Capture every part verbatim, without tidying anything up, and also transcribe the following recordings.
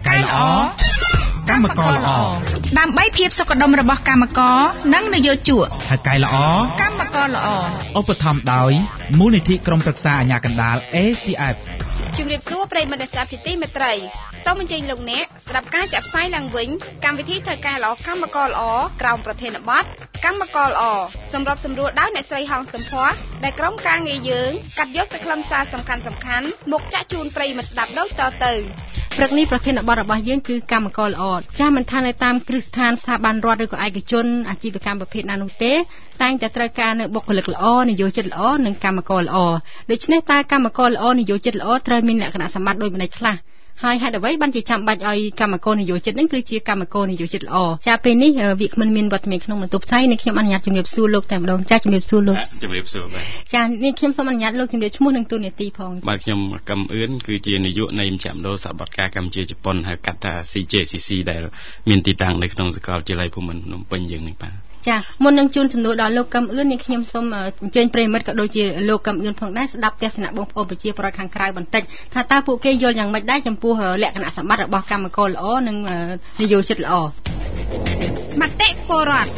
កែល្អកម្មករល្អដើម្បីភាពសុខដុមរបស់កម្មករនិងនយោជកថៅកែល្អកម្មករល្អឧបត្ថម្ភដោយមូលនិធិក្រុមប្រឹក្សាអាជ្ញាកណ្ដាល A C F ជំរាបសួរប្រិយមិត្តអ្នកស្ដាប់ជាទីមេត្រីសូមអញ្ជើញលោកអ្នកស្ដាប់ការចាក់ផ្សាយឡើងវិញកម្មវិធីថៅកែល្អកម្មករល្អក្រោមប្រធានបទកម្មករល្អសម្រាប់សម្រួលដោយអ្នកស្រីហងសំភ័ក្រដែលក្រុមការងារយើងកាត់យកតែខ្លឹមសារសំខាន់សំខាន់មកចាក់ជូនប្រិយមិត្តស្ដាប់ដូចតទៅព្រឹកនេះប្រធានបទរបស់យើងគឺកម្មករល្អចាស់មិនថានៅតាមគ្រឹះស្ថានស្ថាប័នរដ្ឋឬក៏ឯកជនអាជីវកម្មប្រភេទណានោះទេតែងតែត្រូវការនៅបុគ្គលិកល្អនយោជិតល្អនិងកម្មករល្អដូច្នេះតើកម្មករល្អនយោជិតល្អត្រូវមានលក្ខណៈសម្បត្តិដូចម្តេចខ្លះហើយហេតុអ្វីបានជាចាំបាច់ឲ្យកម្មករនយោជិតនឹងគឺជាកម្មករនយោជិតល្អចាពេលនេះវាគ្មិនមានវត្តមានក្នុងបន្ទប់ផ្សាយនេះខ្ញុំអនុញ្ញាតជំរាបសួរលោកតែម្ដងចាជំរាបសួរលោកជំរាបសួរបាទចានេះខ្ញុំសូមអនុញ្ញាតលោកជំរាបឈ្មោះនិងតួនាទីផងបាទខ្ញុំកំអឿនគឺជានាយកនៃមជ្ឈមណ្ឌលសហប្រតិការកម្ពុជាជប៉ុនហៅកាត់ថា C J C C ដែលមានទីតាំងនៅក្នុងសាកលវិទ្យាល័យភូមិន្ទភ្នំពេញយើងនេះបាទចាមុននឹងជូនសំណួរដល់លោកកំអឿននេះខ្ញុំសូមអញ្ជើញប្រិយមិត្តក៏ដូចជាលោកកំអឿនផងដែរស្ដាប់ទស្សនៈបងប្អូនប្រជាពលរដ្ឋខាងក្រៅបន្តិចថាតើពួកគេយល់យ៉ាងម៉េចដែរចំពោះលក្ខណៈសម្បត្តិរបស់កម្មករល្អនិងនយោជិតល្អមតិពលរដ្ឋ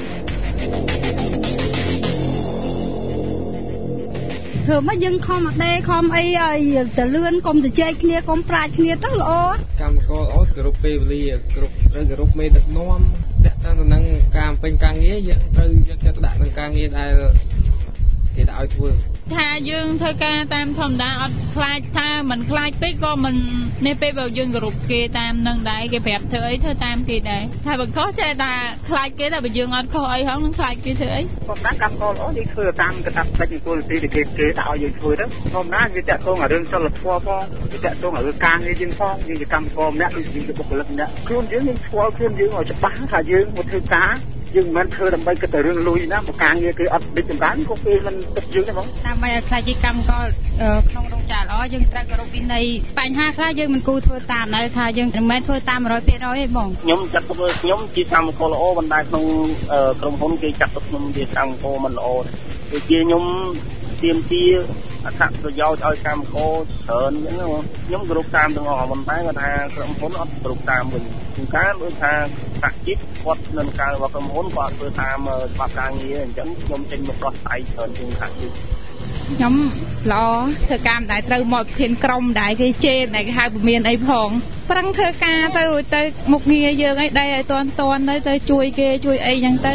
ធ្វើមកយើងខំអដេខំអីឲ្យទៅលឿនកុំទៅជែកគ្នាកុំប្រាជ្ញគ្នាទៅល្អកម្មករល្អគ្រប់ពេលវេលាគ្រប់ត្រូវគោរពមេដឹកនាំតាក់ទងទៅនឹងការពេញការងារយើងត្រូវយកចិត្តទុកដាក់នឹងការងារដែលគេដាក់ឲ្យធ្វើថាយើងធ្វើការតាមធម្មតាអត់ខ្លាចថាមិនខ្លាចពេកក៏មិននេះពេកបើយើងគោរពគេតាមនឹងដែរគេប្រាប់ធ្វើអីធ្វើតាមគេដែរថាបើខុសចេះតែខ្លាចគេតែបើយើងអត់ខុសអីហងនឹងខ្លាចគេធ្វើអីធម្មតាកម្មករល្អយើងធ្វើតាមកាតព្វកិច្ចនិងគោលនីតិដែលគេគេដាក់ឲ្យយើងធ្វើទៅធម្មតាវាតាក់ទងឲ្យរឿងសិលធម៌ផងវាតាក់ទងឲ្យរឿងការងារយើងផងយើងជាកម្មករម្នាក់ដូចជាបុគ្គលិកម្នាក់ខ្លួនយើងយើងស្គាល់ខ្លួនយើងឲ្យច្បាស់ថាយើងមកធ្វើការយើងមិនធ្វើដើម្បីគិតតែរឿងលុយណាមកការងារគេអត់ដូចចម្រើនក៏គេមិនទឹកយើងទេបងដើម្បីឲ្យខ្លាចជាកម្មករក្នុងរោងចក្រល្អយើងត្រូវគោរពវិន័យបញ្ហាខ្លះយើងមិនគួរធ្វើតាមដែរថាយើងមិនមែនធ្វើតាម one hundred percent ទេបងខ្ញុំចាត់ទុកខ្ញុំជាកម្មករល្អបណ្ដាក្នុងក្រុមហ៊ុនគេចាត់ទុកខ្ញុំជាកម្មករមិនល្អទេជាខ្ញុំទៀមទាអត្ថប្រយោជន៍ឲ្យកម្មករច្រើនអញ្ចឹងខ្ញុំគោរពតាមទាំងអស់ប៉ុន្តែគាត់ថាក្រុមហ៊ុនអត់គោរពតាមវិញជាការដូចថាតាក់ជីកគាត់នៅការរបស់ក្រុមហ៊ុនគាត់ធ្វើតាមច្បាប់ការងារអញ្ចឹងខ្ញុំចេញមកដោះស្រាយច្រើនជាងតាក់ជីកខ្ញុំល្អធ្វើការមិនដែលត្រូវមកប្រធានក្រុមដែរគេជេរតែគេហៅពមៀនអីផងប្រឹងធ្វើការទៅរួចទៅមុខងារយើងអីដែរឲ្យតន់តន់ទៅទៅជួយគេជួយអីអញ្ចឹងទៅ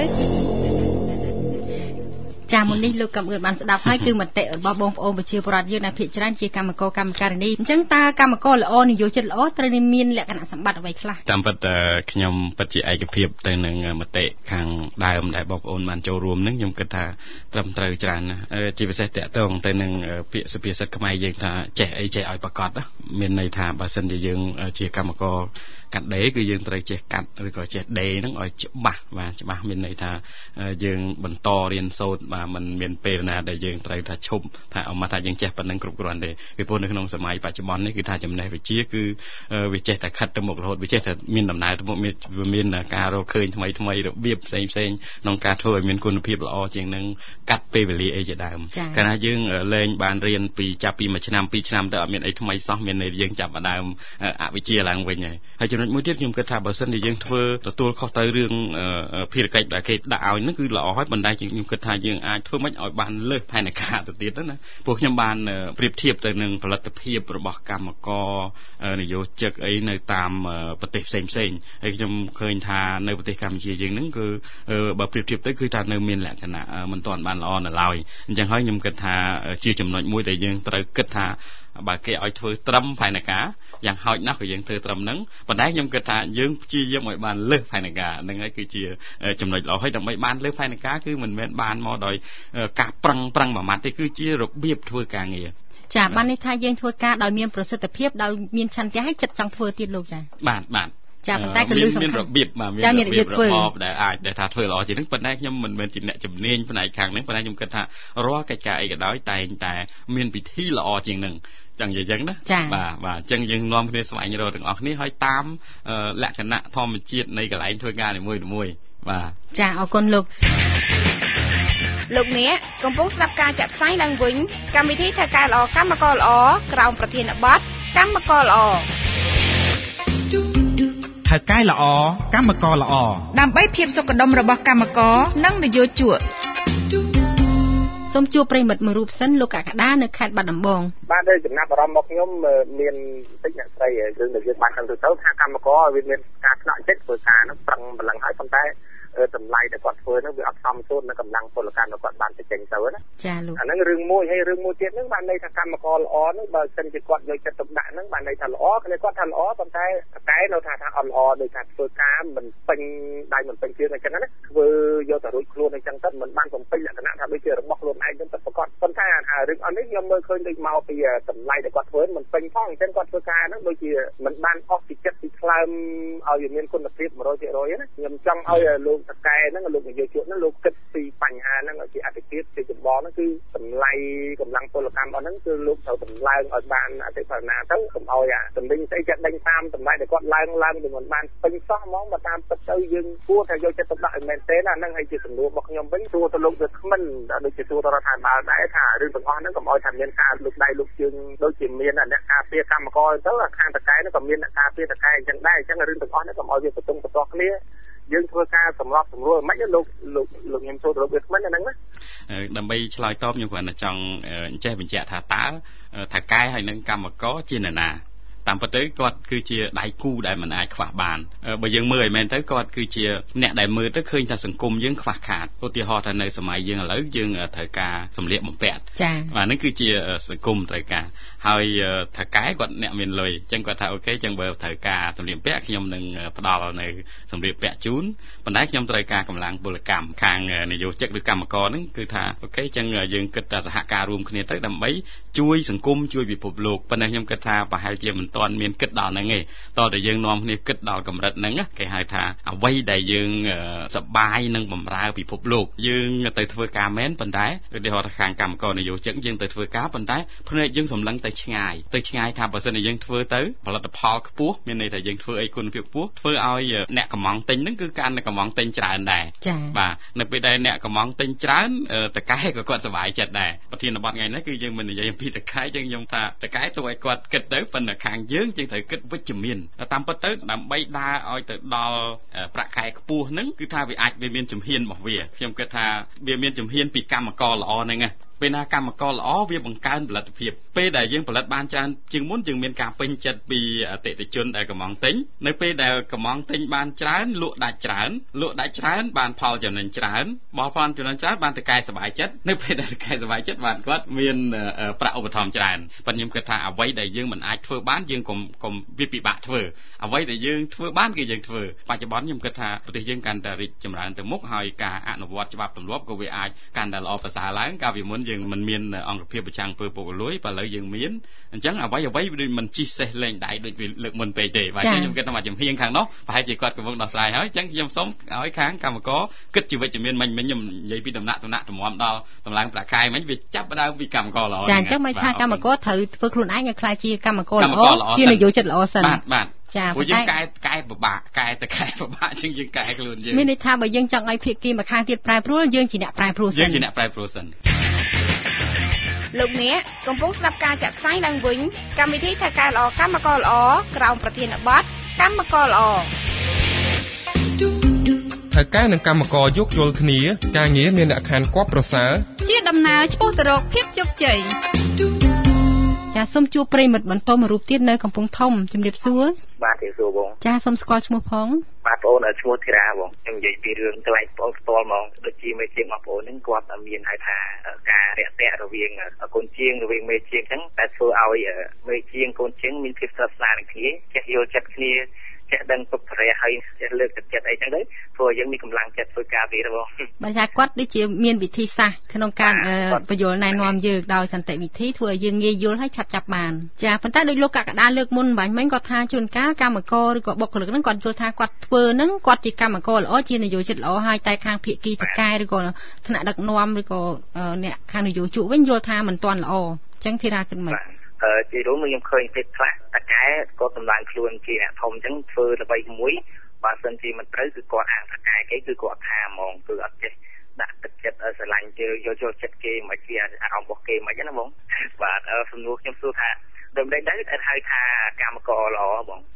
ចាមុននេះលោកកំអឿនបានស្ដាប់ហើយគឺមតិរបស់បងប្អូនប្រជាពលរដ្ឋយើងដែលភាគច្រើនជាកម្មករកម្មការិនីអញ្ចឹងតើកម្មករល្អនយោជិតល្អត្រូវមានលក្ខណៈសម្បត្តិអ្វីខ្លះតាមពិតខ្ញុំពិតជាឯកភាពទៅនឹងមតិខាងដើមដែលបងប្អូនបានចូលរួមនឹងខ្ញុំគិតថាត្រឹមត្រូវច្រើនណាស់ជាពិសេសតកតងទៅនឹងពាក្យសុភាសិតខ្មែរយើងថាចេះអីចេះឲ្យប្រកបមានន័យថាបើសិនជាយើងជាកម្មករកាត់ដេរគឺយើងត្រូវចេះកាត់ឬក៏ចេះដេរហ្នឹងឲ្យច្បាស់បាទច្បាស់មានន័យថាយើងបន្តរៀនសូត្របាទមិនមានពេលណាដែលយើងត្រូវថាឈប់ថាអមថាយើងចេះប៉ុណ្្នឹងគ្រប់គ្រាន់ទេពីព្រោះនៅក្នុងសម័យបច្ចុប្បន្ននេះគឺថាចំណេះវិជ្ជាគឺវាចេះតែខិតទៅមុខរហូតវាចេះតែមានដំណើរទៅមុខវាមានការរកឃើញថ្មីថ្មីរបៀបផ្សេងផ្សេងក្នុងការធ្វើឲ្យមានគុណភាពល្អជាងនឹងកាត់ពេលវេលាអីជាដើមកាលណាយើងលែងបានរៀនពីចាប់ពីមួយឆ្នាំពីរឆ្នាំទៅអត់មានអីថ្មីសោះមានន័យយើងចាប់ដើមអវិជ្ជាឡើងវិញហើយហើយចំណុចមួយទៀតខ្ញុំគិតថាបើសិនជាយើងធ្វើទទួលខុសទៅរឿងភារកិច្ចដែលគេដាក់ឲ្យហ្នឹងគឺល្អហើយប៉ុន្តែខ្ញុំគិតថាយើងអាចធ្វើមិនឲ្យបានលើសផែនការទៅទៀតណាព្រោះខ្ញុំបានប្រៀបធៀបទៅនឹងផលិតភាពរបស់កម្មករនយោជិកអីនៅតាមប្រទេសផ្សេងផ្សេងហើយខ្ញុំឃើញថានៅប្រទេសកម្ពុជាយើងហ្នឹងគឺបើប្រៀបធៀបទៅគឺថានៅមានលក្ខណៈមិនទាន់បានល្អនៅឡើយអញ្ចឹងហើយខ្ញុំគិតថាជាចំណុចមួយដែលយើងត្រូវគិតថាបើគេឲ្យធ្វើត្រឹមផែនការយ៉ាងហោចណាស់ក៏យើងធ្វើត្រឹមហ្នឹងប៉ុន្តែខ្ញុំគិតថាយើងព្យាយាមឲ្យបានលើសផែនការហ្នឹងហើយគឺជាចំណុចល្អហើយដើម្បីបានលើសផែនការគឺមិនមែនបានមកដោយការប្រឹងប្រឹងមួយម៉ាត់ទេគឺជារបៀបធ្វើការងារចាបាននេះថាយើងធ្វើការដោយមានប្រសិទ្ធភាពដោយមានឆន្ទៈឲ្យចិត្តចង់ធ្វើទៀតលោកចាបាទបាទចាប៉ុន្តែក៏លឺសំខាន់មានរបៀបបាទមានរបៀបរបបដែលអាចដែលថាធ្វើល្អជាងនេះប៉ុន្តែខ្ញុំមិនមែនជាអ្នកជំនាញផ្នែកខាងនេះប៉ុន្តែខ្ញុំគិតថារាល់កិច្ចការអីក៏ដោយតែងតែមានពិធីល្អជាងនឹងចឹងនិយាយចឹងណាបាទបាទអញ្ចឹងយើងនាំគ្នាស្វែងរកទាំងអស់គ្នាហើយតាមលក្ខណៈធម្មជាតិនៃកន្លែងធ្វើការនីមួយៗបាទចាអរគុណលោកលោកអ្នកកំពុងស្ដាប់ការចាក់ផ្សាយឡើងវិញកម្មវិធីថៅកែល្អកម្មករល្អក្រោមប្រធានបទកម្មករល្អថៅកែល្អកម្មករល្អដើម្បីភាពសុខដុមរបស់កម្មករនិងនយោជកសូមជួបប្រិមិត្តមួយរូបសិនលោកកក្កដានៅខេត្តបាត់ដំបងបាទដោយចំណាប់អារម្មណ៍មកខ្ញុំមានតិចអ្នកស្រីយើងដែលយើងបានដឹងទៅថាកម្មករវាមានការឆ្នាក់ចិត្តធ្វើការនោះប្រឹងប្រឡឹងហើយប៉ុន្តែតម្លៃដែលគាត់ធ្វើនោះវាអត់សមសូត្រនៅកម្លាំងពលកម្មរបស់គាត់បានទៅចេញទៅណាចាលោកអាហ្នឹងរឿងមួយហើយរឿងមួយទៀតហ្នឹងបានន័យថាកម្មករល្អហ្នឹងបើសិនជាគាត់យកចិត្តទុកដាក់ហ្នឹងបានន័យថាល្អគ្នាគាត់ថាល្អប៉ុន្តែតែនៅថាថាអត់ល្អដោយថាធ្វើការមិនពេញដៃមិនពេញជើងអញ្ចឹងណាធ្វើយកតែរួចខ្លួនអញ្ចឹងទៅមិនបានបំពេញលក្ខណៈថាដូចជារបស់ខ្លួនឯងទៅប្រកបប៉ុន្តែអារឿងអត់នេះខ្ញុំមើលឃើញដូចមកពីតម្លៃដែលគាត់ធ្វើមិនពេញផងអញ្ចឹងគាត់ធ្វើការហ្នឹងដូចជាមិនបានអស់ពីចិត្តពីថ្លើមឲ្យវាមានគុណភាព one hundred percent ណាខ្ញុំចង់ឲ្យលោកតកែហ្នឹងលោកនយោជកហ្នឹងលោកគិតពីបញ្ហាហ្នឹងឲ្យជាអតិថិភាពជាចម្បងហ្នឹងគឺតម្លៃកម្លាំងពលកម្មរបស់ហ្នឹងគឺលោកត្រូវតម្លើងឲ្យបានអតិផរណាទៅកុំឲ្យអាតម្លៃស្អីចាត់ដេញតាមតម្លៃដែលគាត់ឡើងឡើងទៅមិនបានពេញសោះហ្មងបើតាមពិតទៅយើងគួរតែយកចិត្តទុកដាក់ឲ្យមែនទេណាហ្នឹងហើយជាសំណួររបស់ខ្ញុំវិញសួរទៅលោកវាគ្មិនដូចជាសួរទៅរដ្ឋាភិបាលដែរថារឿងទាំងអស់ហ្នឹងកុំឲ្យថាមានការលុបដៃលុបជើងដូចជាមានអ្នកការពារកម្មករទៅខាងតកែហ្នឹងក៏មានអ្នកការពារតកែអញ្ចឹងដែរអញ្ចឹងរឿងទាំងអស់ហ្នឹងកុំឲ្យវាបន្ទង់បន្ទាស់គ្នាយើងធ្វើការសម្រាប់សម្រួលមិនលោកលោកលោកខ្ញុំចូលទៅរកវាគ្មិនហ្នឹងណាដើម្បីឆ្លើយតបខ្ញុំគ្រាន់តែចង់ចេះបញ្ជាក់ថាតើថៅកែហើយនឹងកម្មករជានរណាតាមពិតទៅគាត់គឺជាដៃគូដែលមិនអាចខ្វះបានបើយើងមើលឲ្យមែនទៅគាត់គឺជាអ្នកដែលមើលទៅឃើញថាសង្គមយើងខ្វះខាតឧទាហរណ៍ថានៅសម័យយើងឥឡូវយើងត្រូវការសម្លៀកបំពាក់ចា៎បាទហ្នឹងគឺជាសង្គមត្រូវការហើយថៅកែគាត់អ្នកមានលុយអញ្ចឹងគាត់ថាអូខេអញ្ចឹងបើត្រូវការសម្លៀកបំពាក់ខ្ញុំនឹងផ្ដល់នៅសម្លៀកបំពាក់ជូនប៉ុន្តែខ្ញុំត្រូវការកម្លាំងពលកម្មខាងនយោជកឬកម្មករហ្នឹងគឺថាអូខេអញ្ចឹងយើងគិតថាសហការរួមគ្នាទៅដើម្បីជួយសង្គមជួយពិភពលោកប៉ុន្តែខ្ញុំគិតថាប្រហែលជាមិនទាន់មានគិតដល់ហ្នឹងទេតើតែយើងនាំគ្នាគិតដល់កម្រិតហ្នឹងគេហៅថាអ្វីដែលយើងសប្បាយនឹងបម្រើពិភពលោកយើងទៅធ្វើការមែនប៉ុន្តែឧទាហរណ៍ថាខាងកម្មករនយោជកយើងទៅធ្វើការប៉ុន្តែភ្នែកយើងសម្លឹងទៅឆ្ងាយទៅឆ្ងាយថាបើសិនជាយើងធ្វើទៅផលិតផលខ្ពស់មានន័យថាយើងធ្វើអីគុណភាពខ្ពស់ធ្វើឲ្យអ្នកកម្មង់ទិញហ្នឹងគឺកាន់តែកម្មង់ទិញច្រើនដែរបាទនៅពេលដែលអ្នកកម្មង់ទិញច្រើនតកែក៏គាត់សប្បាយចិត្តដែរប្រធានបទថ្ងៃនេះគឺយើងមិននិយាយអំពីតកែចឹងខ្ញុំថាតកែទៅឲ្យគាត់គិតទៅប៉ុន្តែខាងយើងយើងត្រូវគិតវិជ្ជមានតាមពិតទៅដើម្បីដើរឲ្យទៅដល់ប្រាក់ខែខ្ពស់ហ្នឹងគឺថាវាអាចវាមានជំហានរបស់វាខ្ញុំគិតថាវាមានជំហានពីកម្មករល្អហ្នឹងណាពេលណាកម្មករល្អវាបង្កើនផលិតភាពពេលដែលយើងផលិតបានច្រើនជាងមុនយើងមានការពេញចិត្តពីអតិថិជនដែលកំងទិញនៅពេលដែលកំងទិញបានច្រើនលក់ដាច់ច្រើនលក់ដាច់ច្រើនបានផលចំណេញច្រើនបោះផលចំណេញច្រើនបានតកែសប្បាយចិត្តនៅពេលដែលតកែសប្បាយចិត្តបានគាត់មានប្រាក់ឧបត្ថម្ភច្រើនប៉ុន្តែខ្ញុំគិតថាអ្វីដែលយើងមិនអាចធ្វើបានយើងកុំកុំវាពិបាកធ្វើអ្វីដែលយើងធ្វើបានគឺយើងធ្វើបច្ចុប្បន្នខ្ញុំគិតថាប្រទេសយើងកាន់តែរីកចម្រើនទៅមុខហើយការអនុវត្តច្បាប់ទម្លាប់ក៏វាអាចកាន់តែល្អប្រសើរឡើងកាលពីមុនយើងមិនមានអង្គភាពប្រចាំងធ្វើពុករលួយបើឥឡូវយើងមានអញ្ចឹងអ្វីអ្វីដូចមិនជីសេះលេងដៃដូចលើកមុនពេកទេបាទខ្ញុំគិតថាមកចំហៀងខាងនោះប្រហែលជាគាត់កំពុងដោះស្រាយហើយអញ្ចឹងខ្ញុំសូមឲ្យខាងកម្មករគិតជាវិជ្ជមានមិញមិញខ្ញុំនិយាយពីដំណាក់ដំណាក់តម្រាំដល់តម្លើងប្រាក់ខែមិញវាចាប់ផ្ដើមពីកម្មករល្អចាអញ្ចឹងមិនថាកម្មករត្រូវធ្វើខ្លួនឯងឲ្យខ្លាចជាកម្មករល្អជានយោជិតល្អសិនបាទបាទចាព្រោះយើងកែកែពិបាកកែទៅកែពិបាកជាងយើងកែខ្លួនយើងមានន័យថាបើយើងចង់ឲ្យភាគីម្ខាងទៀតប្រែប្រួលយើងជាអ្នកប្រែប្រួលសិនយើងជាអ្នកប្រែប្រួលសិនលោកអ្នកកំពុងស្ដាប់ការចាក់ផ្សាយឡើងវិញកម្មវិធីថៅកែល្អកម្មករល្អក្រោមប្រធានបទកម្មករល្អថៅកែនិងកម្មករយោគយល់គ្នាការងារមានលក្ខខណ្ឌគួបប្រសើរជាដំណើរឆ្ពោះទៅរកភាពជោគជ័យចាសូមជួបប្រិមិត្តបន្តមួយរូបទៀតនៅកំពង់ធំជំរាបសួរបាទជំរាបសួរបងចាសូមស្គាល់ឈ្មោះផងបាទបងអូនឈ្មោះធីរាបងខ្ញុំនិយាយពីរឿងថ្លៃបងផ្ទាល់ហ្មងដូចជាមេជាងបងប្អូនហ្នឹងគាត់មានហៅថាការរាក់ទាក់រវាងកូនជាងរវាងមេជាងអញ្ចឹងតែធ្វើឲ្យមេជាងកូនជាងមានភាពស្និទ្ធស្នាលនឹងគ្នាចេះយល់ចិត្តគ្នាចេះដឹងទុកធរៈហើយចេះលើកទឹកចិត្តអីចឹងទៅព្រោះយើងមានកម្លាំងចិត្តធ្វើការទៀតបងបើថាគាត់ដូចជាមានវិធីសាស្ត្រក្នុងការបញ្យល់ណែនាំយើងដោយសន្តិវិធីធ្វើឲ្យយើងងាយយល់ហើយឆាប់ចាប់បានចាប៉ុន្តែដោយលោកកក្កដាលើកមុនបាញ់មិញគាត់ថាជួនកាលកម្មករឬក៏បុគ្គលិកហ្នឹងគាត់យល់ថាគាត់ធ្វើហ្នឹងគាត់ជាកម្មករល្អជានយោជិតល្អហើយតែខាងភាគីតកែឬក៏ថ្នាក់ដឹកនាំឬក៏អ្នកខាងនយោជកវិញយល់ថាមិនទាន់ល្អអញ្ចឹងធីរាគិតមិនអឺជារួមខ្ញុំឃើញពេលខ្លះតកែគាត់សម្លាញ់ខ្លួនជាអ្នកធំអញ្ចឹងធ្វើល្បីមួយបើសិនជាមិនត្រូវគឺគាត់អាងតកែគេគឺគាត់ថាហ្មងគឺអត់ចេះដាក់ទឹកចិត្តស្រឡាញ់គេយកចូលចិត្តគេមិនជាអារម្មណ៍របស់គេមិនណាបងបាទសំណួរខ្ញុំសួរថាដូចម្ដេចដែរគេហៅថាកម្មករល្អបង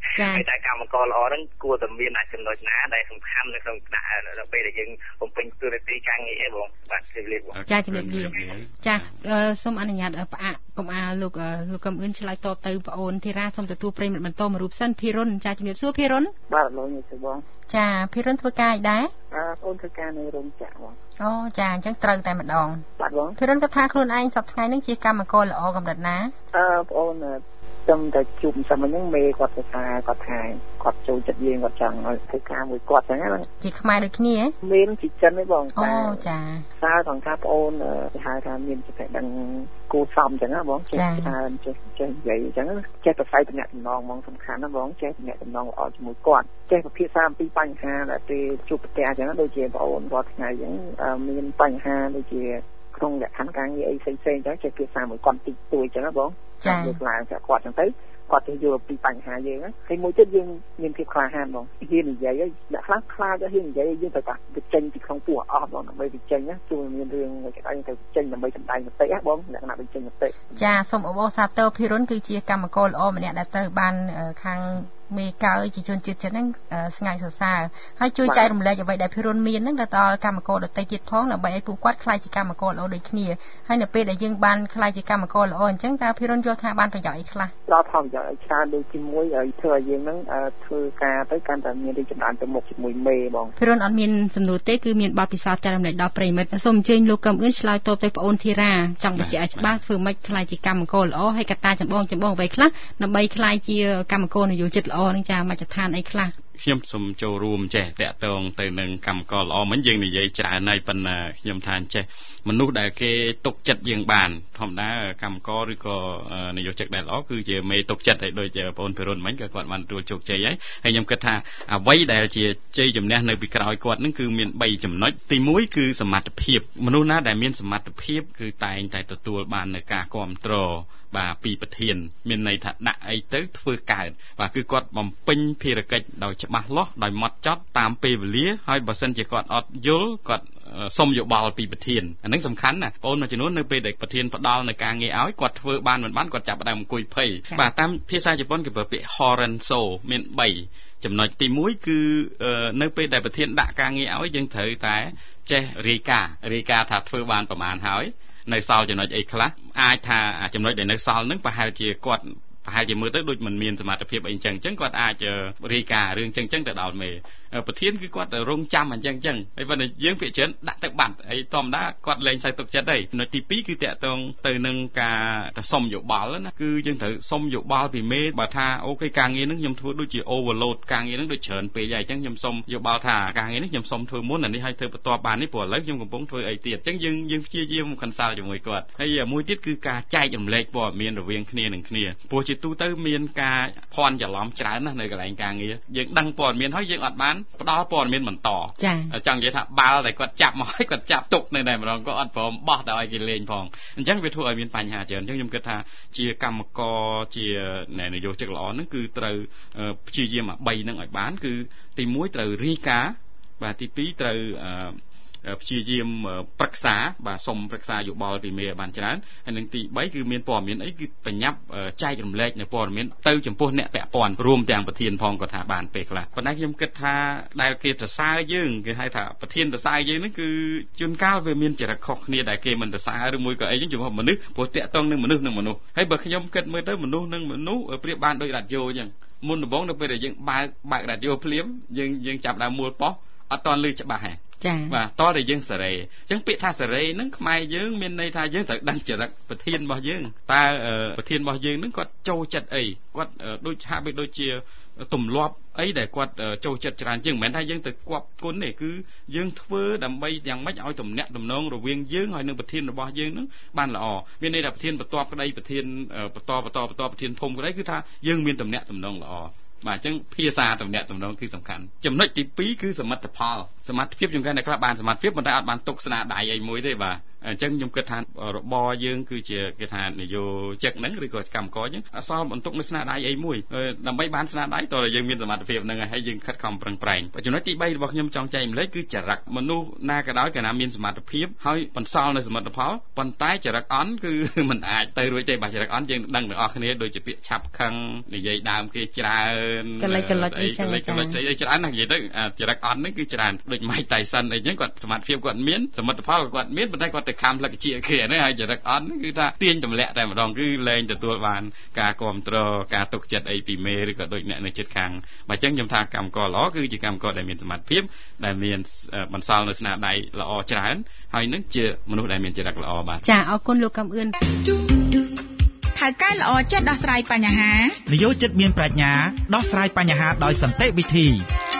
ហើយតែកម្មករល្អហ្នឹងគួរតែមានចំណុចណាដែលសំខាន់នៅក្នុងដាក់ពេលដែលយើងបំពេញតួនាទីការងារបងបាទជម្រាបបងចាជំរាបលាចាសូមអនុញ្ញាតផ្អាកកុំអាលោកលោកកំអឿនឆ្លើយតបទៅបងអូនធីរ៉ាសូមទទួលប្រិយមិត្តបន្តមួយរូបសិនភិរុនចាជំរាបសួរភិរុនបាទលោកនេះទៅបងចាភិរុនធ្វើការអីដែរអឺបងធ្វើការនៅរោងចក្របងអូចាអញ្ចឹងត្រូវតែម្ដងបាទបងភិរុនគាត់ថាខ្លួនឯងសប្តាហ៍ថ្ងៃនេះជាកម្មករល្អកម្រិតណាអឺបងអូនខ្ញុំតែជួបមិនសមហ្នឹងមេគាត់ទៅថាគាត់ថាគាត់ចូលចិត្តយើងគាត់ចង់ឲ្យធ្វើការមួយគាត់ចឹងណាជាខ្មែរដូចគ្នាមានជាចិនទេបងអូចាសារថងថាបងអូនគេហៅថាមានចំណេះដឹងគូសំចឹងណាបងចេះច្រើនចេះចេះនិយាយចឹងចេះប្រស័យតំណែងតំណងហ្មងសំខាន់ណាបងចេះតំណែងតំណងល្អជាមួយគាត់ចេះពិភាក្សាអំពីបញ្ហាដែលពេលជួបប្រទះចឹងដូចជាបងអូនរាល់ថ្ងៃចឹងមានបញ្ហាដូចជាក្នុងលក្ខខណ្ឌការងារអីផ្សេងៗចឹងចេះភាសាមួយគាត់តិចតួចចឹងណាបងចា៎លើកឡើងจากគាត់ចឹងទៅគាត់ទៅយល់ពីបញ្ហាយើងហើយមួយទៀតយើងមានភាពក្លាហានបងហ៊ាននិយាយអ្នកខ្លះខ្លាចហ៊ាននិយាយយើងត្រូវតែបញ្ចេញពីក្នុងពោះអស់បងដើម្បីបញ្ចេញណាជួនមានរឿងគេថាយើងត្រូវបញ្ចេញដើម្បីសម្ដែងមតិណាបងលក្ខណៈបញ្ចេញមតិចាសូមអបអរសាទរភិរុនគឺជាកម្មករល្អម្នាក់ដែលត្រូវបានខាងមេកើជាជនជាតិចិនហ្នឹងស្ងាយសរសើរហើយជួយចែករំលែកអ្វីដែលភិរុនមានហ្នឹងដល់កម្មករដទៃទៀតផងដើម្បីឲ្យពួកគាត់ខ្លាយជាកម្មករល្អដូចគ្នាហើយនៅពេលដែលយើងបានខ្លាយជាកម្មករល្អអញ្ចឹងតើភិរុនយល់ថាបានប្រយោជន៍អីខ្លះដល់ផលប្រយោជន៍ច្រើនដូចជាមួយឲ្យធ្វើឲ្យយើងហ្នឹងធ្វើការទៅកាន់តែមានរីកចម្រើនទៅមុខជាមួយមេបងភិរុនអត់មានសំណួរទេគឺមានបទពិសោធន៍ចែករំលែកដល់ប្រិយមិត្តសូមអញ្ជើញលោកកំអឿនឆ្លើយតបទៅបងអូនធីរ៉ាចង់បញ្ជាក់ឲ្យច្បាស់ធ្វើម៉េចខ្លាយជាកម្មករល្អហើយកត្តាចម្បងចម្បងអ្វីខ្លះដើម្បីខ្លាយជាកម្មករនយោជិតល្អនឹងចាមជ្ឈដ្ឋានអីខ្លះខ្ញុំសូមចូលរួមចេះតាក់ទងទៅនឹងកម្មករល្អមិញយើងនិយាយច្រើនហើយប៉ុន្តែខ្ញុំថាចេះមនុស្សដែលគេទុកចិត្តយើងបានធម្មតាកម្មករឬក៏នយោជិកដែលល្អគឺជាមេទុកចិត្តហើយដូចបងប្អូនភិរុនមិញក៏គាត់បានទទួលជោគជ័យហើយហើយខ្ញុំគិតថាអ្វីដែលជាជ័យជំនះនៅពីក្រោយគាត់នឹងគឺមានបីចំណុចទីមួយគឺសមត្ថភាពមនុស្សណាដែលមានសមត្ថភាពគឺតែងតែទទួលបាននូវការគ្រប់គ្រងបាទពីប្រធានមានន័យថាដាក់អីទៅធ្វើកើតបាទគឺគាត់បំពេញភារកិច្ចដោយច្បាស់លាស់ដោយម៉ត់ចត់តាមពេលវេលាហើយបើសិនជាគាត់អត់យល់គាត់សុំយោបល់ពីប្រធានអានឹងសំខាន់ណាបងប្អូនមួយចំនួននៅពេលដែលប្រធានផ្ដល់នៅការងារឲ្យគាត់ធ្វើបានមិនបានគាត់ចាប់ផ្ដើមអង្គុយភ័យបាទតាមភាសាជប៉ុនគេប្រើពាក្យ horenso មានបីចំណុចទីមួយគឺនៅពេលដែលប្រធានដាក់ការងារឲ្យយើងត្រូវតែចេះរាយការណ៍រាយការណ៍ថាធ្វើបានប្រមាណហើយនៅសល់ចំណុចអីខ្លះអាចថាចំណុចដែលនៅសល់ហ្នឹងប្រហែលជាគាត់ប្រហែលជាមើលទៅដូចមិនមានសមត្ថភាពអីចឹងចឹងគាត់អាចរាយការណ៍រឿងចឹងចឹងទៅដល់មេប្រធានគឺគាត់រងចាំអញ្ចឹងចឹងហើយបើយើងភាគច្រើនដាក់ទៅបាត់ហើយធម្មតាគាត់លែងសើទុកចិត្តហើយចំណុចទីពីរគឺតាក់ទងទៅនឹងការទៅសុំយោបល់ណាគឺយើងត្រូវសុំយោបល់ពីមេបើថាអូខេការងារហ្នឹងខ្ញុំធ្វើដូចជា overload ការងារហ្នឹងដូចច្រើនពេកហើយអញ្ចឹងខ្ញុំសុំយោបល់ថាការងារនេះខ្ញុំសុំធ្វើមុនអានេះឲ្យធ្វើបន្ទាប់បាននេះព្រោះឥឡូវខ្ញុំកំពុងធ្វើអីទៀតអញ្ចឹងយើងយើងព្យាយាម consult ជាមួយគាត់ហើយមួយទៀតគឺការចែករំលែកព័ត៌មានរវាងគ្នានឹងគ្នាព្រោះជាទូទៅមានការភ័ន្តច្រឡំច្រើនណាស់នៅកន្លែងការងារយើងដឹងព័ត៌មានហើយយើងអត់បានផ្ដល់ព័ត៌មានបន្តចង់និយាយថាបាល់តែគាត់ចាប់មកឲ្យគាត់ចាប់ទុកនៅតែម្ដងក៏អត់ព្រមបោះទៅឲ្យគេលេងផងអញ្ចឹងវាធ្វើឲ្យមានបញ្ហាច្រើនអញ្ចឹងខ្ញុំគិតថាជាកម្មករជានយោជិកល្អហ្នឹងគឺត្រូវព្យាយាមអាបីហ្នឹងឲ្យបានគឺទីមួយត្រូវរាយការណ៍បាទទីពីរត្រូវព្យាយាមប្រឹក្សាបាទសុំប្រឹក្សាយោបល់ពីមេបានច្រើនហើយនឹងទីបីគឺមានព័ត៌មានអីគឺបញ្ញាប់ចែករំលែកនៅព័ត៌មានទៅចំពោះអ្នកពាក់ព័ន្ធរួមទាំងប្រធានផងក៏ថាបានពេលខ្លះប៉ុន្តែខ្ញុំគិតថាដែលគេសរសើរយើងគេហៅថាប្រធានសរសើរយើងហ្នឹងគឺជួនកាលវាមានចរិតខុសគ្នាដែលគេមិនសរសើរឬមួយក៏អីចឹងចំពោះមនុស្សព្រោះតាក់ទងនឹងមនុស្សនឹងមនុស្សហើយបើខ្ញុំគិតមើលទៅមនុស្សនឹងមនុស្សប្រៀបបានដូចរ៉ាឌីយ៉ូចឹងមុនដំបូងនៅពេលដែលយើងបើកបើករ៉ាឌីយ៉ូភ្លាមយើងយើងចាប់ដើមមូលប៉ុស្តិ៍អត់តន់ឮច្បាស់ហ៎ចា៎បាទតើតែយើងសេរីអញ្ចឹងពាក្យថាសេរីហ្នឹងខ្មែរយើងមានន័យថាយើងត្រូវដឹងចរិតប្រធានរបស់យើងតើប្រធានរបស់យើងហ្នឹងគាត់ចូលចិត្តអីគាត់ដូចហាក់បីដូចជាទម្លាប់អីដែលគាត់ចូលចិត្តច្រើនជាងមិនមែនថាយើងទៅគប់គុណទេគឺយើងធ្វើដើម្បីយ៉ាងម៉េចឲ្យទំនាក់ទំនងរវាងយើងហើយនឹងប្រធានរបស់យើងហ្នឹងបានល្អមានន័យថាប្រធានបន្ទាប់ក្តីប្រធានបន្តបន្តបន្តប្រធានធំក្តីគឺថាយើងមានទំនាក់ទំនងល្អបាទអញ្ចឹងភាសាទំនាក់ទំនងគឺសំខាន់ចំណុចទីពីរគឺសមិទ្ធផលសមត្ថភាពខ្ញុំគិតថាខ្លះបានសមត្ថភាពប៉ុន្តែអត់បានទុកស្នាដៃអីមួយទេបាទអញ្ចឹងខ្ញុំគិតថារបរយើងគឺជាគេថានយោជិកហ្នឹងឬក៏កម្មករអញ្ចឹងអសល់បន្ទុកនៅស្នាដៃអីមួយដើម្បីបានស្នាដៃតើយើងមានសមត្ថភាពហ្នឹងហើយយើងខិតខំប្រឹងប្រែងចំណុចទី3របស់ខ្ញុំចង់ចែករំលែកគឺចរិតមនុស្សណាក៏ដោយកាលណាមានសមត្ថភាពហើយបន្សល់នៅសមិទ្ធផលប៉ុន្តែចរិតអន់គឺមិនអាចទៅរួចទេបាទចរិតអន់យើងដឹងទាំងអស់គ្នាដូចជាពាក្យឆាប់ខឹងនិយាយដើមគេច្រើនកលិចកលិចអីចឹងកលិចកលិចអីច្រើនណាស់និយាយទៅចរិតអន់ហ្នឹងគឺច្រើនដូច Mike Tyson អីចឹងគាត់សមត្ថភាពគាត់មានសមិទ្ធផលគាត់មានប៉ុន្តែគាត់ទៅខំលឹកជាគេហ្នឹងហើយចរិតអន់គឺថាទាញទម្លាក់តែម្ដងគឺលែងទទួលបានការគ្រប់គ្រងការទុកចិត្តអីពីមេឬក៏ដូចអ្នកនៅជិតខាងបើចឹងខ្ញុំថាកម្មករល្អគឺជាកម្មករដែលមានសមត្ថភាពដែលមានបន្សល់នៅស្នាដៃល្អច្រើនហើយនឹងជាមនុស្សដែលមានចរិតល្អបាទចាអរគុណលោកកំអឿនថៅកែល្អចេះដោះស្រាយបញ្ហានយោជិតមានប្រាជ្ញាដោះស្រាយបញ្ហាដោយសន្តិវិធី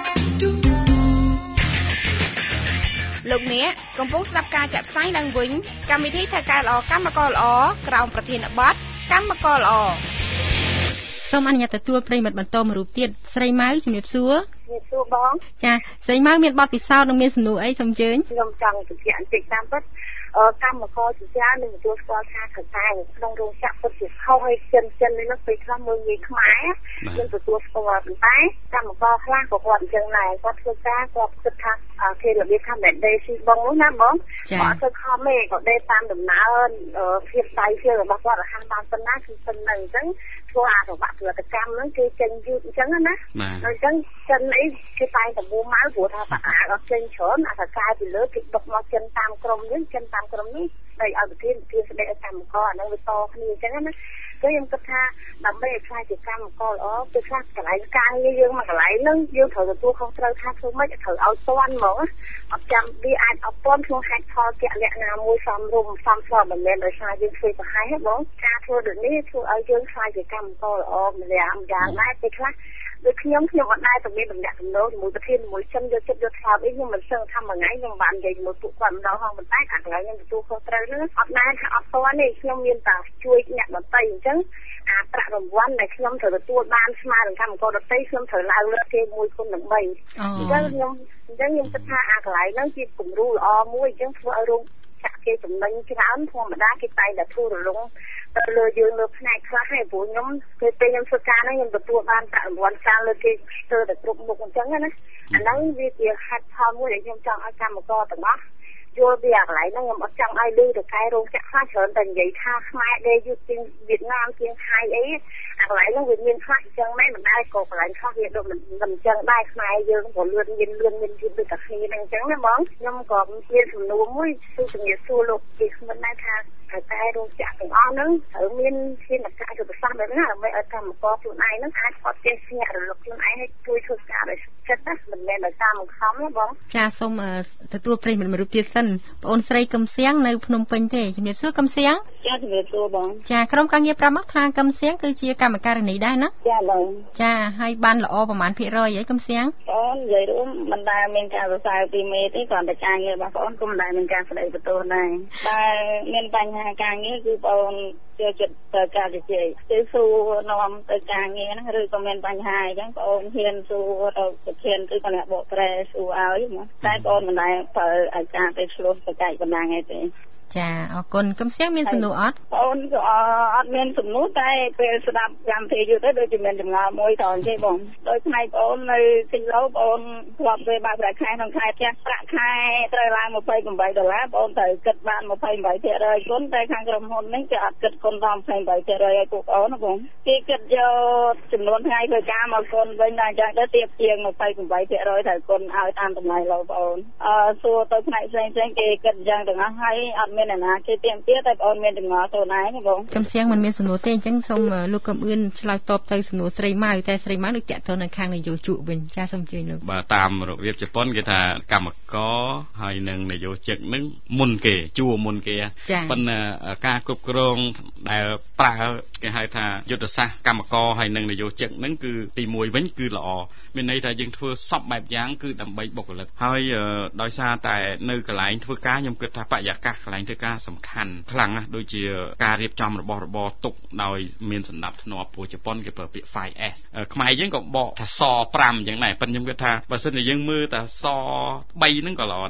លោកអ្នកកំពុងស្ដាប់ការចាក់ផ្សាយឡើងវិញកម្មវិធីថៅកែល្អកម្មករល្អក្រោមប្រធានបទកម្មករល្អសូមអនុញ្ញាតទទួលប្រិមិត្តបន្តមួយរូបទៀតស្រីម៉ៅជំរាបសួរជំរាបសួរបងចាស្រីម៉ៅមានបទពិសោធន៍និងមានសំណួរអីសូមអញ្ជើញខ្ញុំចង់បញ្ជាក់បន្តិចតាមពិតកម្មករជាច្រើននឹងទទួលស្គាល់ថាខតែក្នុងរោងចក្រពិតជាខុសហើយចិនចិននេះនោះពេលខ្លះមើលងាយខ្មែរយើងទទួលស្គាល់ប៉ុន្តែកម្មករខ្លះក៏គាត់អញ្ចឹងដែរគាត់ធ្វើការគាត់គិតថាគេរបៀបថាមិនដេស៊ីបងនោះណាបងគាត់ធ្វើខំទេគាត់ដេតាមដំណើរភាពដៃជារបស់គាត់រហ័សបានប៉ុណ្ណាគឺប៉ុណ្ណឹងអញ្ចឹងធ្វើអារបាក់ផលិតកម្មហ្នឹងគេចេញយឺតអញ្ចឹងណាអញ្ចឹងចិនអីគេតែតែមួម៉ៅព្រោះថាបាក់អាអត់ចេញច្រើនអាថាកាយពីលើគេដឹកមកចិនតាមក្រុមនេះចិនតាមក្រុមនេះដោយឲ្យប្រធានប្រធានស្ដីឲ្យកម្មករអាហ្នឹងវាតគ្នាអញ្ចឹងណាខ្ញុំគិតថាដើម្បីឲ្យខ្លាចជាកម្មករល្អពេលខ្លះកន្លែងការងារយើងមកកន្លែងហ្នឹងយើងត្រូវទទួលខុសត្រូវថាធ្វើម៉េចត្រូវឲ្យទាន់ហ្មងអត់ចាំវាអាចអត់ទាន់ក្នុងហេតុផលជាក់លាក់ណាមួយសំរុំសំស្របមិនមែនដោយសារយើងធ្វើប្រហែលទេបងការធ្វើដូចនេះធ្វើឲ្យយើងខ្លាចជាកម្មករល្អម្យ៉ាងម្យ៉ាងដែរពេលខ្លះដូចខ្ញុំខ្ញុំអត់ដែរតែមានតំណែងតំណងជាមួយប្រធានជាមួយចិនយកចិត្តយកថ្លៃអីខ្ញុំមិនសឹងថាមួយថ្ងៃខ្ញុំបាននិយាយជាមួយពួកគាត់ម្ដងហ្នឹងប៉ុន្តែអាកន្លែងខ្ញុំទទួលខុសត្រូវហ្នឹងអត់ដែរថាអត់ស្គាល់ទេខ្ញុំមានតែជួយអ្នកដទៃអញ្ចឹងអាប្រាក់រង្វាន់ដែលខ្ញុំត្រូវទទួលបានស្មើនឹងកម្មករដទៃខ្ញុំត្រូវឡើងលើគេមួយគុណនឹងបីអញ្ចឹងខ្ញុំអញ្ចឹងខ្ញុំគិតថាអាកន្លែងហ្នឹងជាគំរូល្អមួយអញ្ចឹងធ្វើឲ្យរោងចក្រគេចំណេញច្រើនធម្មតាគេតែងតែធ្វើរលុងទៅលើយើងលើផ្នែកខ្លះហើយព្រោះខ្ញុំពេលពេលខ្ញុំធ្វើការហ្នឹងខ្ញុំទទួលបានប្រាក់រង្វាន់ច្រើនលើគេស្ទើរតែគ្រប់មុខអញ្ចឹងណាអាហ្នឹងវាជាហេតុផលមួយដែលខ្ញុំចង់ឲ្យកម្មករទាំងអស់យល់ពីអាកន្លែងហ្នឹងខ្ញុំអត់ចង់ឲ្យលឺទៅកែរោងចក្រខ្លះច្រើនតែនិយាយថាខ្មែរដេយូជាងវៀតណាមជាងថៃអីអាកន្លែងហ្នឹងវាមានខ្លះអញ្ចឹងដែរមិនដែរក៏កន្លែងខ្លះវាដូចមិនមិនអញ្ចឹងដែរខ្មែរយើងក៏លឿនមានលឿនមានយឺតដូចតែគ្នាហ្នឹងអញ្ចឹងណាបងខ្ញុំក៏មានសំណួរមួយគឺជំរាបសួរលោកពីខ្ញុំដែរថាតែតែរោងចក្រទាំងអស់ហ្នឹងត្រូវមានធានការយុទ្ធសាស្ត្របែបណាដើម្បីឲ្យកម្មករខ្លួនឯងហ្នឹងអាចស្គាល់ចេះស្ញាក់រលឹកខ្លួនឯងឲ្យជួយធ្វើការដោយចិត្តណាមិនមែនដោយការបង្ខំណាបងចាសូមទទួលប្រិយមិត្តរូបទៀតសិនបងអូនស្រីកឹមសៀងនៅភ្នំពេញទេជំរាបសួរកឹមសៀងចាជំរាបសួរបងចាក្រុមការងារប្រាប់មកថាកឹមសៀងគឺជាកម្មការិនីដែរណាចាបងចាហើយបានល្អប្រហែលភាគរយអីកឹមសៀងអូននិយាយរួមមិនដែលមានការសរសើរពីមេទេគ្រាន់តែការងាររបស់បងអូនក៏មិនដែលមានការស្ដីបន្ទោសដែរតែមានបញ្ហាការងារគឺបងអូនចូលចិត្តទៅការជជែកទៅសួរនាំទៅការងារហ្នឹងឬក៏មានបញ្ហាអញ្ចឹងបងអូនហ៊ានសួរទៅប្រធានឬក៏អ្នកបកប្រែសួរឲ្យតែបងអូនមិនដែលប្រើអាចារ្យទៅឆ្លោះទៅចែកបណ្ដាញអីទេចាអរគុណកឹមសៀងមានសំណួរអត់បងក៏អត់មានសំណួរតែពេលស្ដាប់កម្មវិធីយូរទៅដូចជាមានចម្ងល់មួយតើអញ្ចឹងបងដោយផ្នែកបងនៅទីឡូបងធ្លាប់ពេលបើកប្រាក់ខែក្នុងខែផ្ទះប្រាក់ខែត្រូវឡើងยี่สิบแปดដុល្លារបងត្រូវគិតបានยี่สิบแปดភាគរយ គុណតែខាងក្រុមហ៊ុននេះគេអត់គិតគុណដល់ยี่สิบแปดភាគរយឲ្យពួកបងណាបងគេគិតយកចំនួនថ្ងៃធ្វើការមកគុណវិញដល់អញ្ចឹងទៅទៀបជាងยี่สิบแปดភាគរយត្រូវគុណឲ្យតាមតម្លៃលោកបងអឺសួរទៅផ្នែកផ្សេងផ្សេងគេគិតយ៉ាងទាំងអស់ហើយអត់មានណាគេទៀមទាតែបងមានចម្ងល់ខ្លួនឯងបងកឹមសៀងមិនមានសំណួរទេអញ្ចឹងសូមលោកកឹមអឿនឆ្លើយតបទៅសំណួរស្រីម៉ៅតែស្រីម៉ៅនឹងតាក់ទងនៅខាងនយោជកវិញចាសូមជឿលោកបាទតាមរបៀបជប៉ុនគេថាកម្មករហើយនឹងនយោជកនឹងមុនគេជួមុនគេប៉ុន្តែការគ្រប់គ្រងដែលប្រើគេហៅថាយុទ្ធសាស្ត្រកម្មករហើយនឹងនយោជកនឹងគឺទីមួយវិញគឺល្អមានន័យថាយើងធ្វើសពបែបយ៉ាងគឺដើម្បីបុគ្គលិកហើយដោយសារតែនៅកន្លែងធ្វើការខ្ញុំគិតថាបរិយាកាសកន្លែងធ្វើការសំខាន់ខ្លាំងណាស់ដូចជាការរៀបចំរបស់របរទុកដោយមានសណ្ដាប់ធ្នាប់ព្រោះជប៉ុនគេប្រើពាក្យ five S ខ្មែរយើងក៏បកថាសfiveអញ្ចឹងដែរប៉ុន្តែខ្ញុំគិតថាបើសិនជាយើងមើលតែសthreeហ្នឹងក៏ល្អដែរស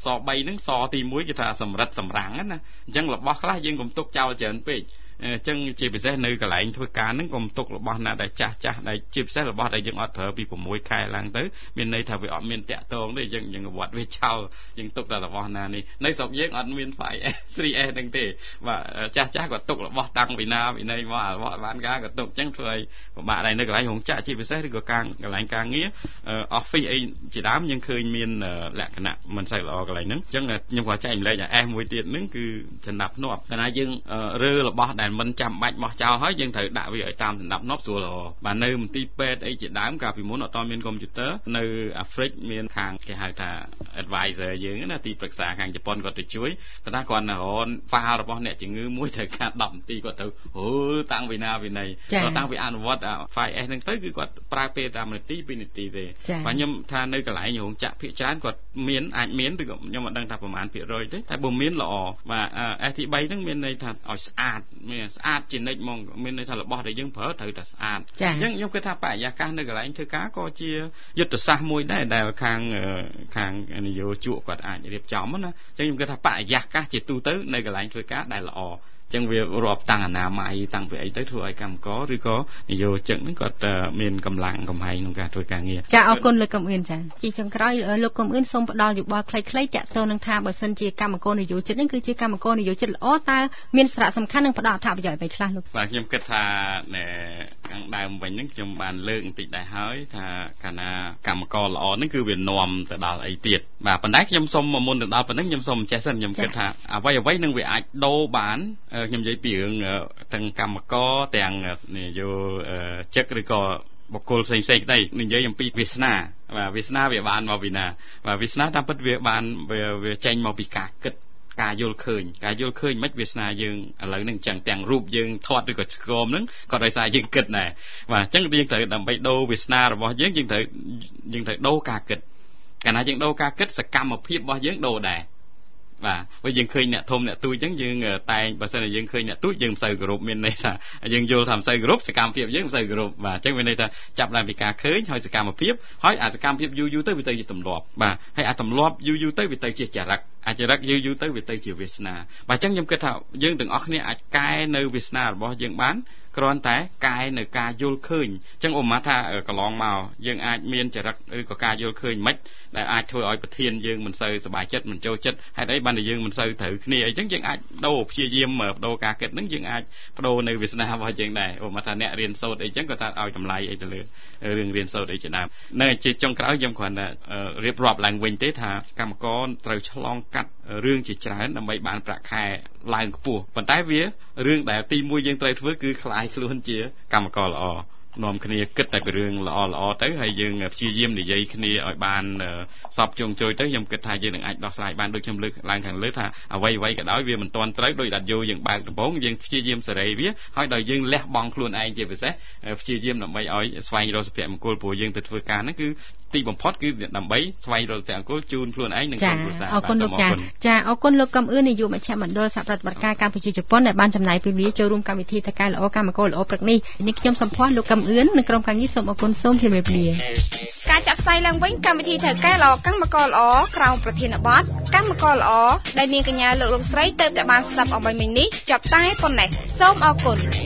ស3ហ្នឹងសទី1គេថាសម្រិតសម្រាំងណាអញ្ចឹងរបស់ខ្លះយើងកុំទុកចោលច្រើនពេកអញ្ចឹងជាពិសេសនៅកន្លែងធ្វើការហ្នឹងកុំទុករបស់ណាដែលចាស់ចាស់ដែលជាពិសេសរបស់ដែលយើងអត់ប្រើពី6ខែឡើងទៅមានន័យថាវាអត់មានតាក់ទងទេយើងយើងវត្តវាចោលយើងទុកតែរបស់ណានេះនៅស្រុកយើងអត់មាន five S three S ហ្នឹងទេបាទចាស់ចាស់ក៏ទុករបស់តាំងពីណាពីណីមករបស់បានការក៏ទុកអញ្ចឹងធ្វើឲ្យពិបាកដែរនៅកន្លែងរោងចក្រជាពិសេសឬក៏ការកន្លែងការងារ office អីជាដើមយើងឃើញមានលក្ខណៈមិនសូវល្អកន្លែងហ្នឹងអញ្ចឹងខ្ញុំក៏ចែកម្លែកឲ្យ S មួយទៀតហ្នឹងគឺចំណាប់ធ្នាប់កាលណាយើងរើរបស់ដែលមិនចាំបាច់បោះចោលហើយយើងត្រូវដាក់វាឲ្យតាមសណ្ដាប់ធ្នាប់ស្រួលល្អបាទនៅមន្ទីរពេទ្យអីជាដើមកាលពីមុនអត់ទាន់មានកុំព្យូទ័រនៅអាហ្វ្រិកមានខាងគេហៅថា advisor យើងណាទីប្រឹក្សាខាងជប៉ុនគាត់ទៅជួយប៉ុន្តែគាត់នៅរន file របស់អ្នកជំងឺមួយត្រូវការ10នាទីគាត់ទៅអូតាំងពីណាពីណីគាត់តាំងពីអនុវត្ត five S ហ្នឹងទៅគឺគាត់ប្រើពេលតាមនាទី2នាទីទេបាទខ្ញុំថានៅកន្លែងរោងចក្រភាគច្រើនគាត់មានអាចមានឬក៏ខ្ញុំអត់ដឹងថាប្រមាណភាគរយទេតែបើមានល្អបាទ S ទី3ហ្នឹងមានន័យថាឲ្យស្អាតមានស្អាតជានិច្ចហ្មងមានន័យថារបស់ដែលយើងប្រើត្រូវតែស្អាតអញ្ចឹងខ្ញុំគិតថាបរិយាកាសនៅកន្លែងធ្វើការក៏ជាយុទ្ធសាស្ត្រមួយដែរដែលខាងខាងនយោជកគាត់អាចរៀបចំណាអញ្ចឹងខ្ញុំគិតថាបរិយាកាសជាទូទៅនៅកន្លែងធ្វើការដែលល្អចឹងវារាប់តាំងអនាម័យតាំងពីអីទៅធ្វើឲ្យកម្មករឬក៏នយោជកហ្នឹងគាត់មានកម្លាំងកំហែងក្នុងការធ្វើការងារចាអរគុណលោកកំអឿនចាជាចុងក្រោយលោកកំអឿនសូមផ្ដល់យោបល់ខ្លីៗតាក់ទងនឹងថាបើសិនជាកម្មករនយោជិតហ្នឹងគឺជាកម្មករនយោជិតល្អតើមានសារៈសំខាន់និងផ្ដល់អត្ថប្រយោជន៍អ្វីខ្លះលោកបាទខ្ញុំគិតថាខាងដើមវិញហ្នឹងខ្ញុំបានលើកបន្តិចដែរហើយថាកាលណាកម្មករល្អហ្នឹងគឺវានាំទៅដល់អីទៀតបាទប៉ុន្តែខ្ញុំសូមមុនទៅដល់ប៉ុណ្្នឹងខ្ញុំសូមចេះសិនខ្ញុំគិតថាអ្វីអ្វីនឹងវាអាចដូរបានខ្ញុំនិយាយពីរឿងទាំងកម្មករទាំងនយោជិកឬក៏បុគ្គលផ្សេងផ្សេងក្តីនិយាយអំពីវាសនាបាទវាសនាវាបានមកពីណាបាទវាសនាតាមពិតវាបានវាចេញមកពីការគិតការយល់ឃើញការយល់ឃើញមិនវាសនាយើងឥឡូវហ្នឹងអញ្ចឹងទាំងរូបយើងថតឬក៏ឆ្កមហ្នឹងក៏ដោយសារយើងគិតដែរបាទអញ្ចឹងយើងត្រូវដើម្បីដូរវាសនារបស់យើងយើងត្រូវយើងត្រូវដូរការគិតកាលណាយើងដូរការគិតសកម្មភាពរបស់យើងដូរដែរបាទពេលយើងឃើញអ្នកធំអ្នកទូចអញ្ចឹងយើងតែងបើសិនជាយើងឃើញអ្នកទូចយើងមិនសូវគោរពមានន័យថាយើងយល់ថាមិនសូវគោរពសកម្មភាពយើងមិនសូវគោរពបាទអញ្ចឹងមានន័យថាចាប់ឡើងពីការឃើញហើយសកម្មភាពហើយអាសកម្មភាពយូរយូរទៅវាទៅជាទម្លាប់បាទហើយអាទម្លាប់យូរយូរទៅវាទៅជាចរិតអាចរិតយូរយូរទៅវាទៅជាវាសនាបាទអញ្ចឹងខ្ញុំគិតថាយើងទាំងអស់គ្នាអាចកែនៅវាសនារបស់យើងបានគ្រាន់តែកែនៅការយល់ឃើញអញ្ចឹងឧបមាថាកន្លងមកយើងអាចមានចរិតឬក៏ការយល់ឃើញមិនដែលអាចធ្វើឲ្យប្រធានយើងមិនសូវសប្បាយចិត្តមិនចូលចិត្តហេតុអីបានតែយើងមិនសូវត្រូវគ្នាអញ្ចឹងយើងអាចដូរព្យាយាមបដូរការគិតហ្នឹងយើងអាចបដូរនៅវាសនារបស់យើងដែរឧបមាថាអ្នករៀនសូត្រអីចឹងក៏ថាឲ្យតម្លៃអីទៅលើរឿងរៀនសូត្រអីជាដើមនៅជាចុងក្រោយខ្ញុំគ្រាន់តែរៀបរាប់ឡើងវិញទេថាកម្មករត្រូវឆ្លងកាត់រឿងជាច្រើនដើម្បីបានប្រាក់ខែឡើងខ្ពស់ប៉ុន្តែវារឿងដែលទីមួយយើងត្រូវធ្វើគឺខ្លាយខ្លួនជាកម្មករល្អនាំគ្នាគិតតែពីរឿងល្អល្អទៅហើយយើងព្យាយាមនិយាយគ្នាឲ្យបានសពជុំជួយទៅខ្ញុំគិតថាយើងនឹងអាចដោះស្រាយបានដូចខ្ញុំលើកឡើងខាងលើថាអ្វីអ្វីក៏ដោយវាមិនទាន់ត្រូវដោយដាច់យោយើងបើកដំបងយើងព្យាយាមសេរីវាហើយដោយយើងលះបង់ខ្លួនឯងជាពិសេសព្យាយាមដើម្បីឲ្យស្វែងរកសុភមង្គលព្រោះយើងទៅធ្វើការហ្នឹងគឺទីបំផុតគឺដើម្បីស្វែងរកសុភមង្គលជូនខ្លួនឯងនិងក្រុមគ្រួសារអរគុណលោកចាចាអរគុណលោកកំអឿននាយកមជ្ឈមណ្ឌលសហប្រតិបត្តិការកម្ពុជាជប៉ុនដែលបានចំណាយពេលវេលាចូលរួមកម្មវិធីថកែល្អកម្មករល្អព្រឹកនេះនេះខ្ញុំសំភ័សលោកកំអឿននិងក្រុមការងារសូមអរគុណសូមជម្រាបលាការចាក់ផ្សាយឡើងវិញកម្មវិធីថកែល្អកម្មករល្អក្រោមប្រធានបទកម្មករល្អដែលនាងកញ្ញាលោកលោកស្រីទៅតែបានស្ដាប់អំពីមិញនេះចប់តែប៉ុណ្ណេះសូមអរគុណ